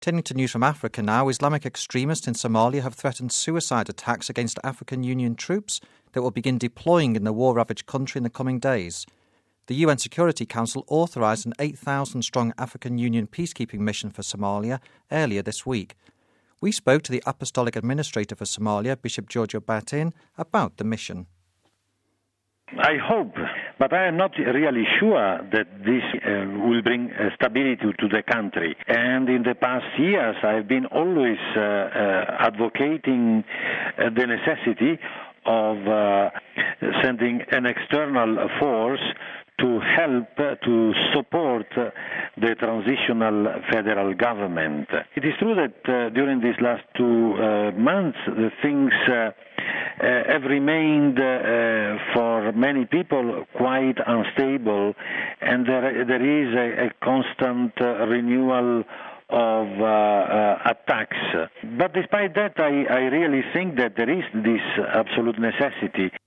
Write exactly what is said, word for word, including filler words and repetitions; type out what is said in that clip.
Turning to news from Africa now, Islamic extremists in Somalia have threatened suicide attacks against African Union troops that will begin deploying in the war-ravaged country in the coming days. The U N Security Council authorised an eight thousand strong African Union peacekeeping mission for Somalia earlier this week. We spoke to the Apostolic Administrator for Somalia, Bishop Giorgio Batin, about the mission. I hope, but I am not really sure that this uh, will bring uh, stability to the country. And in the past years, I've been always uh, uh, advocating uh, the necessity of uh, sending an external force to help, uh, to support uh, the transitional federal government. It is true that uh, during these last two uh, months, the things uh, Uh, have remained uh, for many people quite unstable, and there, there is a, a constant uh, renewal of uh, uh, attacks. But despite that, I, I really think that there is this absolute necessity